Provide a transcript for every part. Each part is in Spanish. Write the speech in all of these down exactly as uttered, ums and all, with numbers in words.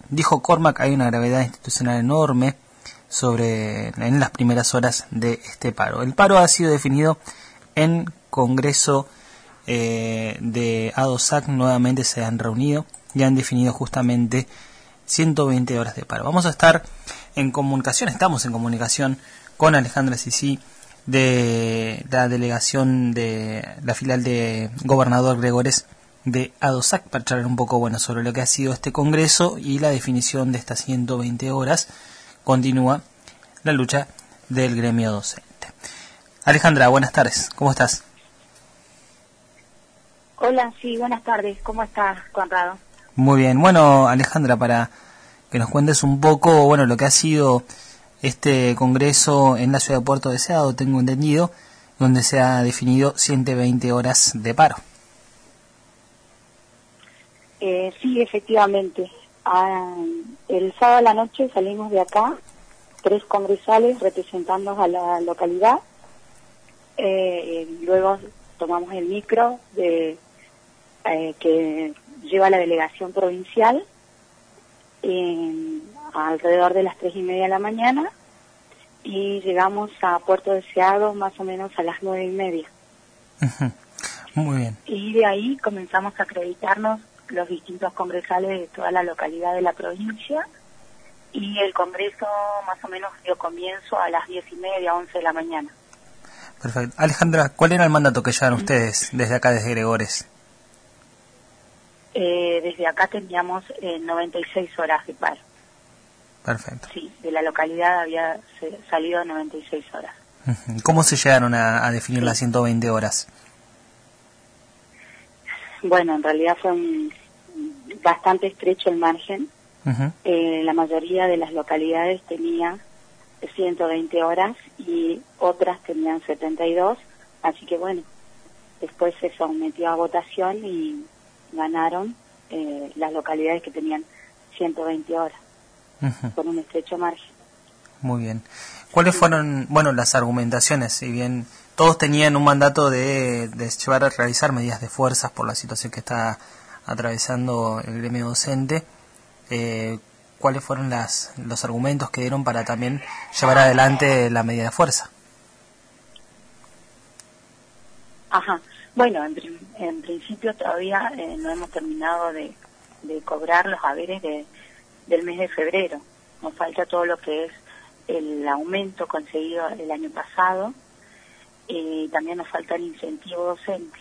dijo Cormac, hay una gravedad institucional enorme sobre en las primeras horas de este paro. El paro ha sido definido en Congreso eh, de ADOSAC, nuevamente se han reunido y han definido justamente ciento veinte horas de paro. Vamos a estar en comunicación, estamos en comunicación con Alejandra Sisi de la delegación de la filial de Gobernador Gregores de ADOSAC para charlar un poco bueno sobre lo que ha sido este congreso y la definición de estas ciento veinte horas. Continúa la lucha del gremio docente. Alejandra, buenas tardes, ¿cómo estás? Hola, sí, buenas tardes, ¿cómo estás, Conrado? Muy bien, bueno, Alejandra, para que nos cuentes un poco, bueno, lo que ha sido este congreso en la ciudad de Puerto Deseado, tengo entendido, donde se ha definido ciento veinte horas de paro. Eh, sí, efectivamente. Ah, el sábado a la noche salimos de acá, tres congresales representando a la localidad. Eh, luego tomamos el micro de eh, que lleva la delegación provincial eh, alrededor de las tres y media de la mañana y llegamos a Puerto Deseado más o menos a las nueve y media. Uh-huh. Muy bien. Y de ahí comenzamos a acreditarnos los distintos congresales de toda la localidad de la provincia y el congreso más o menos dio comienzo a las diez y media, once de la mañana. Perfecto. Alejandra, ¿cuál era el mandato que llevan ustedes desde acá, desde Gregores? Eh, desde acá teníamos eh, noventa y seis horas de paro. Perfecto. Sí, de la localidad había salido noventa y seis horas. Uh-huh. ¿Cómo se llegaron a, a definir sí. las ciento veinte horas? Bueno, en realidad fue un, bastante estrecho el margen. Uh-huh. Eh, la mayoría de las localidades tenía ciento veinte horas y otras tenían setenta y dos, así que bueno, después se sometió a votación y ganaron eh, las localidades que tenían ciento veinte horas, uh-huh. por un estrecho margen. Muy bien. ¿Cuáles sí. fueron, bueno, las argumentaciones? Si bien todos tenían un mandato de, de llevar a realizar medidas de fuerzas por la situación que está atravesando el gremio docente, eh, ¿cuáles fueron las, los argumentos que dieron para también llevar adelante la medida de fuerza? Ajá. Bueno, en, en principio todavía eh, no hemos terminado de, de cobrar los haberes de, del mes de febrero. Nos falta todo lo que es el aumento conseguido el año pasado y también nos falta el incentivo docente.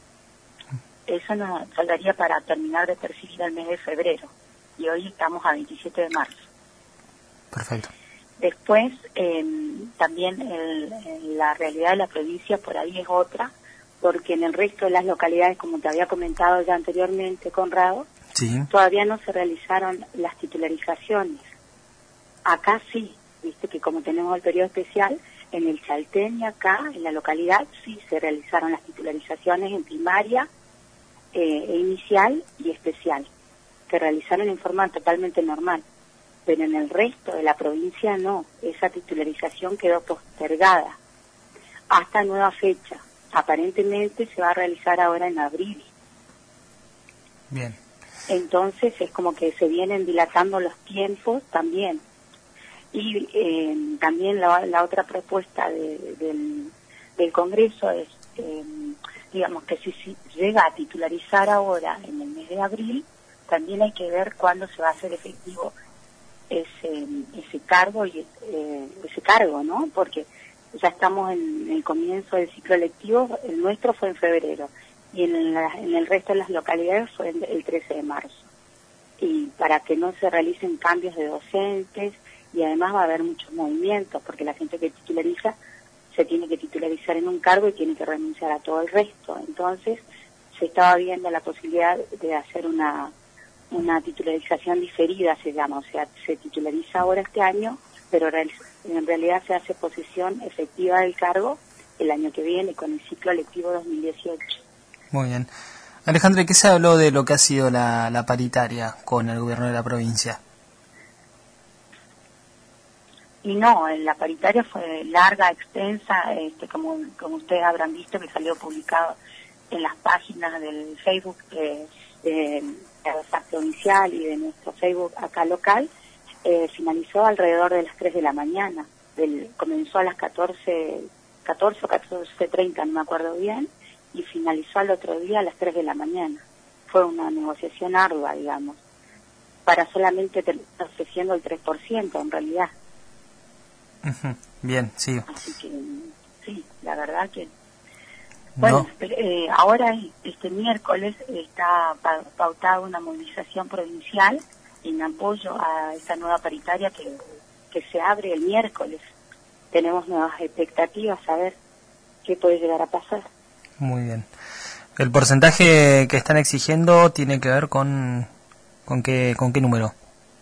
Eso nos faltaría para terminar de percibir el mes de febrero. Y hoy estamos a veintisiete de marzo. Perfecto. Después, eh, también el, la realidad de la provincia por ahí es otra, porque en el resto de las localidades, como te había comentado ya anteriormente, Conrado, sí. todavía no se realizaron las titularizaciones. Acá sí, viste que como tenemos el periodo especial, en el Chaltén y acá, en la localidad, sí se realizaron las titularizaciones en primaria, eh, e inicial y especial. Se realizaron en forma totalmente normal, pero en el resto de la provincia no, esa titularización quedó postergada hasta nueva fecha. Aparentemente se va a realizar ahora en abril. Bien. Entonces es como que se vienen dilatando los tiempos también. Y eh, también la, la otra propuesta de, del, del Congreso es, eh, digamos que si, si llega a titularizar ahora en el mes de abril, también hay que ver cuándo se va a hacer efectivo ese ese cargo y eh, ese cargo, ¿no? Porque ya estamos en el comienzo del ciclo lectivo, el nuestro fue en febrero y en, la, en el resto de las localidades fue el trece de marzo. Y para que no se realicen cambios de docentes y además va a haber muchos movimientos porque la gente que titulariza se tiene que titularizar en un cargo y tiene que renunciar a todo el resto. Entonces se estaba viendo la posibilidad de hacer una una titularización diferida, se llama, o sea, se titulariza ahora este año, pero en realidad se hace posesión efectiva del cargo el año que viene con el ciclo lectivo dos mil dieciocho. Muy bien. Alejandra, ¿qué se habló de lo que ha sido la, la paritaria con el gobierno de la provincia? Y no, la paritaria fue larga, extensa, este, como, como ustedes habrán visto que salió publicado en las páginas del Facebook eh, de la provincial y de nuestro Facebook acá local, eh, finalizó alrededor de las tres de la mañana. Del, comenzó a las catorce, catorce o catorce treinta, no me acuerdo bien, y finalizó al otro día a las tres de la mañana. Fue una negociación ardua, digamos, para solamente terminar ofreciendo el tres por ciento en realidad. Uh-huh. Bien, sí. Así que, sí, la verdad que... Bueno, No. pero, eh, ahora, este miércoles, está pa- pautada una movilización provincial en apoyo a esta nueva paritaria que, que se abre el miércoles. Tenemos nuevas expectativas, a ver qué puede llegar a pasar. Muy bien. ¿El porcentaje que están exigiendo tiene que ver con, con, qué, con qué número?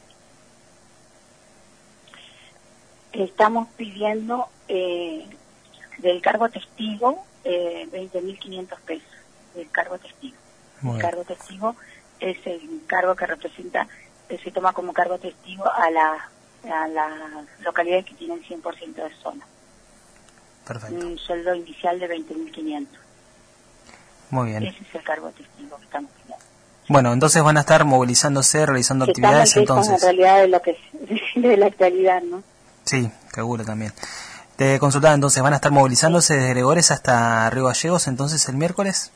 Estamos pidiendo eh, del cargo testigo eh, veinte mil quinientos pesos del cargo testigo. Muy el bien. cargo testigo es el cargo que representa, que se toma como cargo testigo a, la, a las localidades que tienen cien por ciento de zona. Perfecto. Un sueldo inicial de veinte mil quinientos. Muy bien. Ese es el cargo testigo que estamos pidiendo. Bueno, entonces van a estar movilizándose, realizando Que estamos actividades lejos entonces. en realidad de lo que de la actualidad, ¿no? Sí, seguro también. Te consultaba entonces, ¿van a estar movilizándose desde Gregores hasta Río Gallegos entonces el miércoles?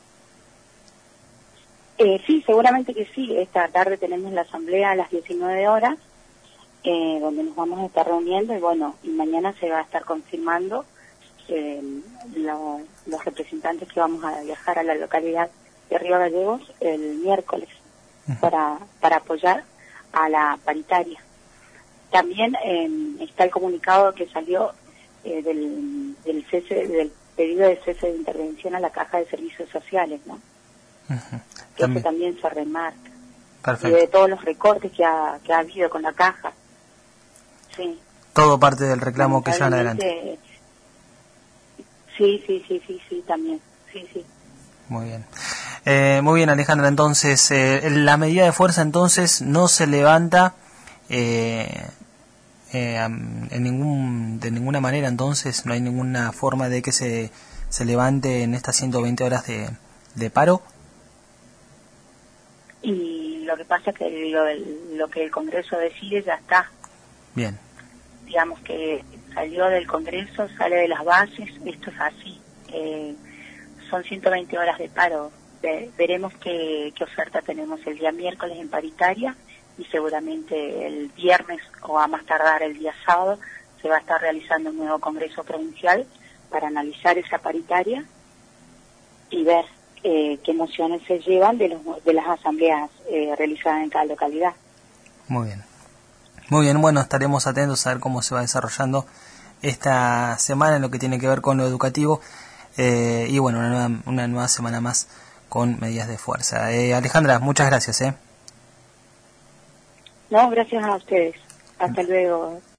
Eh, sí, seguramente que sí. Esta tarde tenemos la asamblea a las diecinueve horas, eh, donde nos vamos a estar reuniendo y bueno, y mañana se va a estar confirmando eh, lo, los representantes que vamos a viajar a la localidad de Río Gallegos el miércoles uh-huh. para, para apoyar a la paritaria. También eh, está el comunicado que salió eh, del, del cese, del pedido de cese de intervención a la Caja de Servicios Sociales, ¿no? Uh-huh. Que También. eso también se remarca. Perfecto. Y de todos los recortes que ha, que ha habido con la Caja. Sí. Todo parte del reclamo que llevan adelante. Sí, sí, sí, sí, sí, también. Sí, sí. Muy bien. Eh, muy bien, Alejandra, entonces, eh, la medida de fuerza entonces no se levanta eh, eh, en ningún de ninguna manera, entonces no hay ninguna forma de que se, se levante en estas ciento veinte horas de, de paro. Y lo que pasa es que lo, lo que el Congreso decide ya está. Bien. Digamos que salió del Congreso, sale de las bases, esto es así. Eh, son ciento veinte horas de paro. De, veremos qué, qué oferta tenemos el día miércoles en paritaria y seguramente el viernes o a más tardar el día sábado se va a estar realizando un nuevo Congreso provincial para analizar esa paritaria y ver eh, qué mociones se llevan de, los, de las asambleas eh, realizadas en cada localidad. Muy bien. Muy bien, bueno, estaremos atentos a ver cómo se va desarrollando esta semana en lo que tiene que ver con lo educativo eh, y bueno, una nueva, una nueva semana más con medidas de fuerza. Eh, Alejandra, muchas gracias. ¿eh? No, gracias a ustedes. Hasta luego.